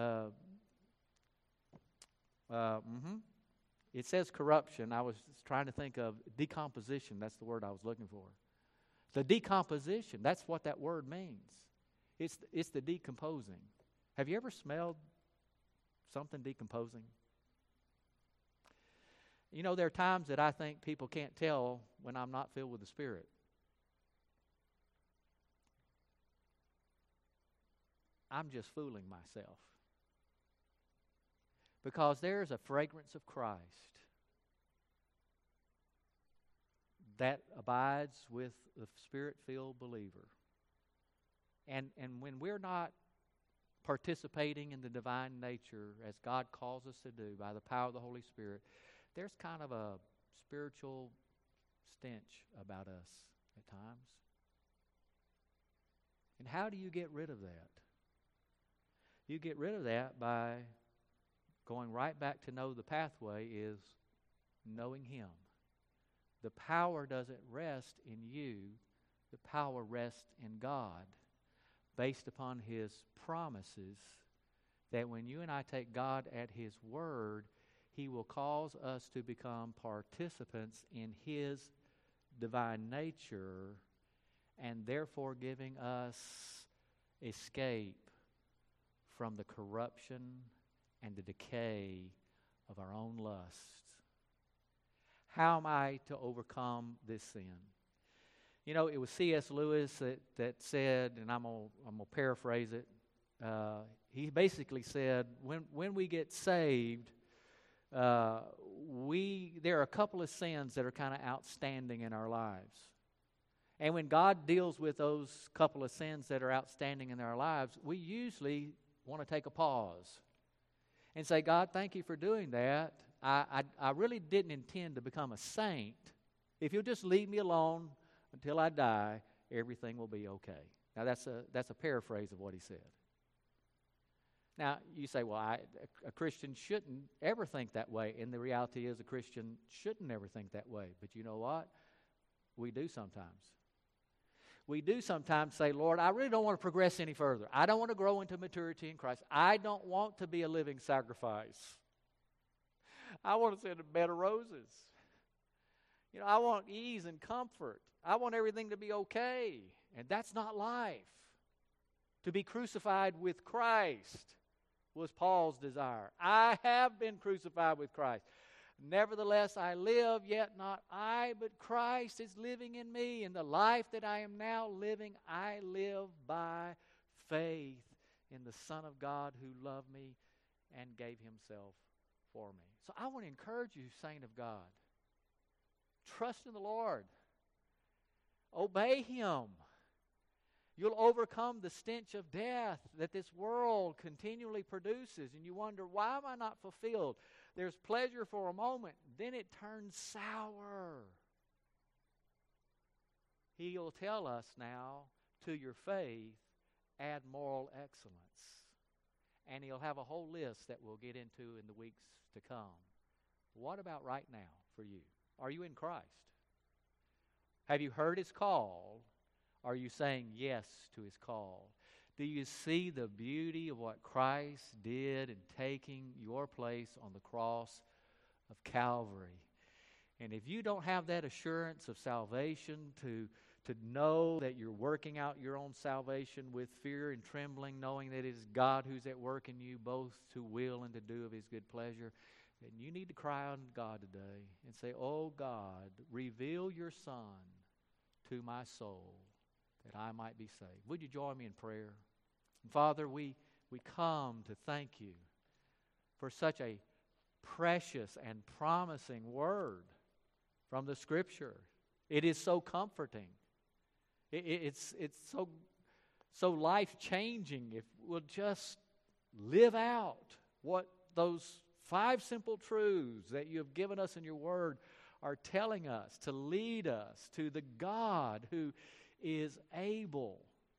uh, mm-hmm. It says corruption. I was trying to think of decomposition. That's the word I was looking for. The decomposition. That's what that word means. It's it's the decomposing. Have you ever smelled something decomposing? You know, there are times that I think people can't tell when I'm not filled with the Spirit. I'm just fooling myself. Because there's a fragrance of Christ that abides with the Spirit-filled believer. And and when we're not participating in the divine nature as God calls us to do by the power of the Holy Spirit, there's kind of a spiritual stench about us at times. And how do you get rid of that? You get rid of that by going right back to know the pathway is knowing Him. The power doesn't rest in you. The power rests in God, based upon His promises that when you and I take God at His word, He will cause us to become participants in His divine nature, and therefore giving us escape from the corruption and the decay of our own lusts. How am I to overcome this sin? You know, it was C S Lewis that, that said, and I'm going I'm to paraphrase it, uh, he basically said, when, when we get saved, uh, we there are a couple of sins that are kind of outstanding in our lives. And when God deals with those couple of sins that are outstanding in our lives, we usually want to take a pause and say, God, thank you for doing that. I, I, I really didn't intend to become a saint. If you'll just leave me alone until I die, everything will be okay. Now, that's a, that's a paraphrase of what he said. Now, you say, well, I, a, a Christian shouldn't ever think that way. And the reality is a Christian shouldn't ever think that way. But you know what? We do sometimes. We do sometimes say, Lord, I really don't want to progress any further. I don't want to grow into maturity in Christ. I don't want to be a living sacrifice. I want to sit in a bed of roses. You know, I want ease and comfort. I want everything to be okay. And that's not life. To be crucified with Christ was Paul's desire. I have been crucified with Christ. Nevertheless, I live, yet not I, but Christ is living in me. And the life that I am now living, I live by faith in the Son of God who loved me and gave Himself for me. So I want to encourage you, saint of God, trust in the Lord. Obey Him. You'll overcome the stench of death that this world continually produces. And you wonder, why am I not fulfilled? There's pleasure for a moment, then it turns sour. He'll tell us now, to your faith, add moral excellence. And He'll have a whole list that we'll get into in the weeks to come. What about right now for you? Are you in Christ? Have you heard His call? Are you saying yes to His call? Do you see the beauty of what Christ did in taking your place on the cross of Calvary? And if you don't have that assurance of salvation, to, to know that you're working out your own salvation with fear and trembling, knowing that it is God who's at work in you both to will and to do of His good pleasure, then you need to cry out to God today and say, oh God, reveal your Son to my soul that I might be saved. Would you join me in prayer? And Father, we, we come to thank You for such a precious and promising word from the Scripture. It is so comforting. It, it, it's it's so, so life-changing if we'll just live out what those five simple truths that You have given us in Your word are telling us, to lead us to the God who is able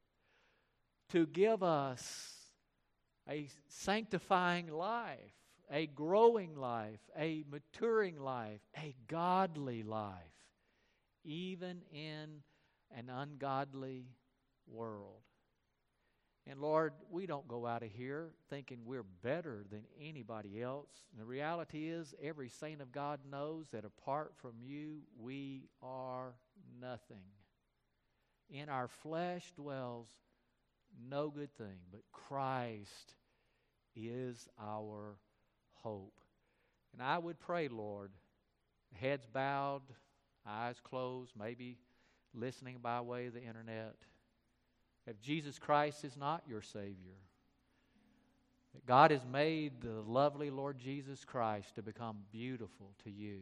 to give us a sanctifying life, a growing life, a maturing life, a godly life, even in an ungodly world. And Lord, we don't go out of here thinking we're better than anybody else. And the reality is, every saint of God knows that apart from You, we are nothing. In our flesh dwells no good thing, but Christ is our hope. And I would pray, Lord, heads bowed, eyes closed, maybe listening by way of the internet, if Jesus Christ is not your Savior, that God has made the lovely Lord Jesus Christ to become beautiful to you,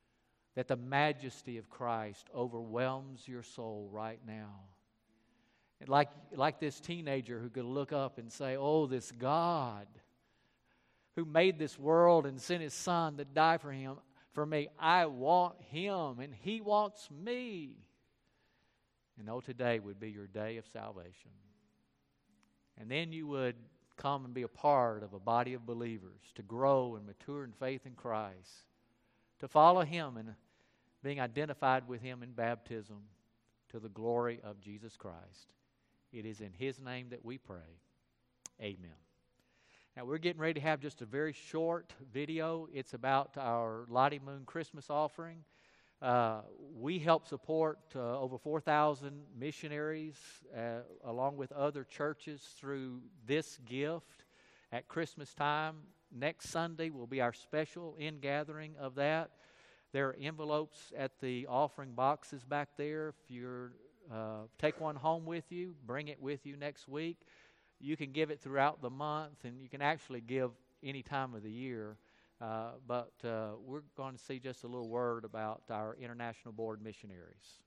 that the majesty of Christ overwhelms your soul right now, Like, like this teenager who could look up and say, oh, this God who made this world and sent His Son to die for him, for me, I want Him and He wants me. And oh, today would be your day of salvation. And then you would come and be a part of a body of believers to grow and mature in faith in Christ, to follow Him and being identified with Him in baptism to the glory of Jesus Christ. It is in His name that we pray. Amen. Now, we're getting ready to have just a very short video. It's about our Lottie Moon Christmas offering. Uh, we help support uh, over four thousand missionaries uh, along with other churches through this gift at Christmas time. Next Sunday will be our special in-gathering of that. There are envelopes at the offering boxes back there. If you're uh, take one home with you, bring it with you next week. You can give it throughout the month, and you can actually give any time of the year. Uh, but uh, we're going to see just a little word about our International Board missionaries.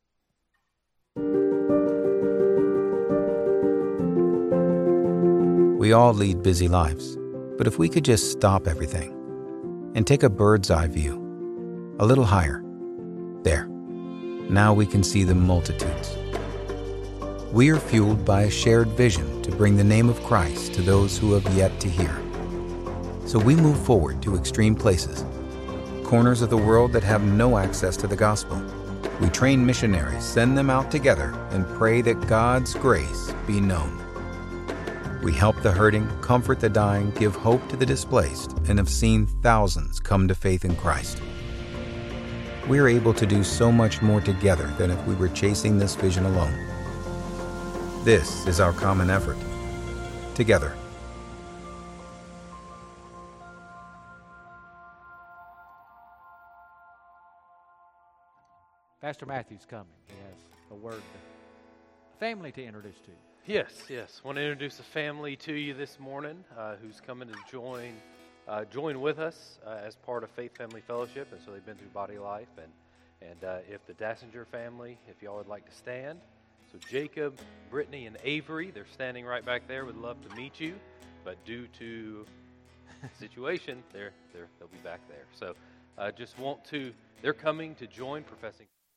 We all lead busy lives, but if we could just stop everything and take a bird's eye view, a little higher, there, now we can see the multitudes. We are fueled by a shared vision to bring the name of Christ to those who have yet to hear. So we move forward to extreme places, corners of the world that have no access to the gospel. We train missionaries, send them out together, and pray that God's grace be known. We help the hurting, comfort the dying, give hope to the displaced, and have seen thousands come to faith in Christ. We are able to do so much more together than if we were chasing this vision alone. This is our common effort. Together. Pastor Matthew's coming. He has a word, a family to introduce to you. Yes, yes. Want to introduce a family to you this morning uh, who's coming to join uh, join with us uh, as part of Faith Family Fellowship, and so they've been through Body Life. And and uh, if the Dassinger family, if y'all would like to stand, so Jacob, Brittany, and Avery, they're standing right back there. Would love to meet you, but due to situation, they're they're they'll be back there. So uh, just want to. They're coming to join professing.